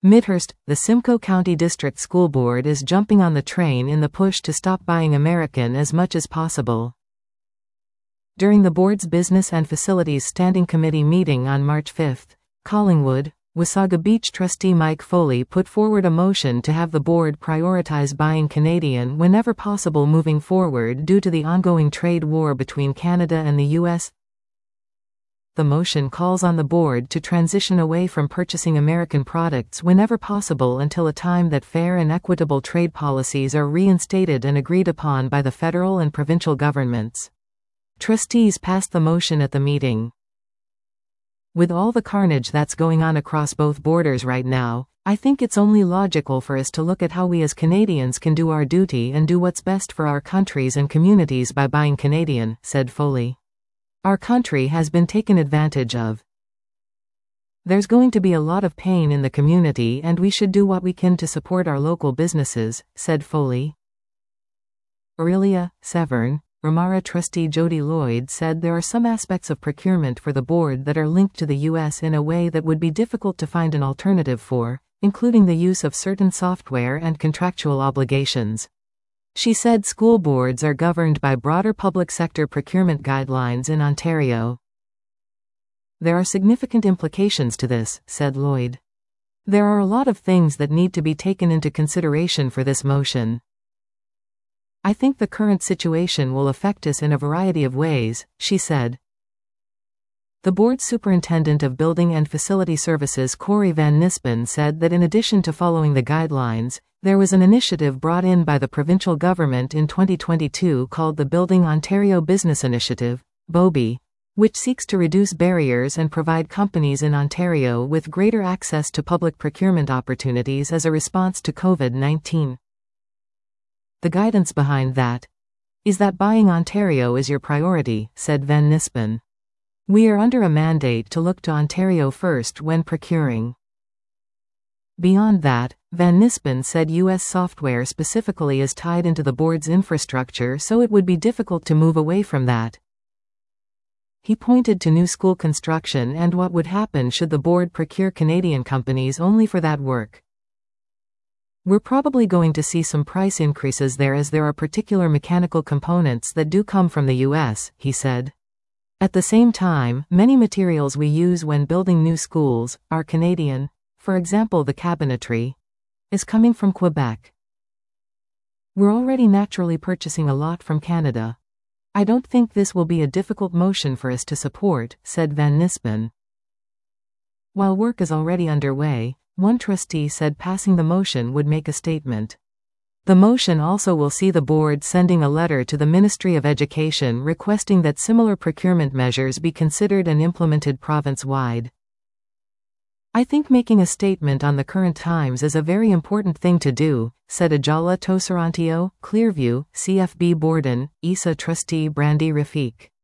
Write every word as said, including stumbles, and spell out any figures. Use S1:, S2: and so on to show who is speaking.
S1: Midhurst, the Simcoe County District School Board is jumping on the train in the push to stop buying American as much as possible. During the board's Business and Facilities Standing Committee meeting on March fifth, Collingwood, Wasaga Beach trustee Mike Foley put forward a motion to have the board prioritize buying Canadian whenever possible moving forward due to the ongoing trade war between Canada and the U S. The motion calls on the board to transition away from purchasing American products whenever possible until a time that fair and equitable trade policies are reinstated and agreed upon by the federal and provincial governments. Trustees passed the motion at the meeting. With all the carnage that's going on across both borders right now, I think it's only logical for us to look at how we as Canadians can do our duty and do what's best for our countries and communities by buying Canadian, said Foley. Our country has been taken advantage of. There's going to be a lot of pain in the community and we should do what we can to support our local businesses, said Foley. Aurelia Severn, Ramara trustee Jody Lloyd said there are some aspects of procurement for the board that are linked to the U S in a way that would be difficult to find an alternative for, including the use of certain software and contractual obligations. She said school boards are governed by broader public sector procurement guidelines in Ontario. There are significant implications to this, said Lloyd. There are a lot of things that need to be taken into consideration for this motion. I think the current situation will affect us in a variety of ways, she said. The board superintendent of Building and Facility Services Corey Van Nispen said that in addition to following the guidelines, there was an initiative brought in by the provincial government in twenty twenty-two called the Building Ontario Business Initiative, B O B I, which seeks to reduce barriers and provide companies in Ontario with greater access to public procurement opportunities as a response to COVID nineteen. The guidance behind that is that buying Ontario is your priority, said Van Nispen. We are under a mandate to look to Ontario first when procuring. Beyond that, Van Nispen said U S software specifically is tied into the board's infrastructure, so it would be difficult to move away from that. He pointed to new school construction and what would happen should the board procure Canadian companies only for that work. We're probably going to see some price increases there as there are particular mechanical components that do come from the U S, he said. At the same time, many materials we use when building new schools are Canadian. For example, the cabinetry is coming from Quebec. We're already naturally purchasing a lot from Canada. I don't think this will be a difficult motion for us to support, said Van Nispen. While work is already underway, one trustee said passing the motion would make a statement. The motion also will see the board sending a letter to the Ministry of Education requesting that similar procurement measures be considered and implemented province-wide. I think making a statement on the current times is a very important thing to do, said Ajala Tosorantio, Clearview, C F B Borden, I S A trustee Brandy Rafiq.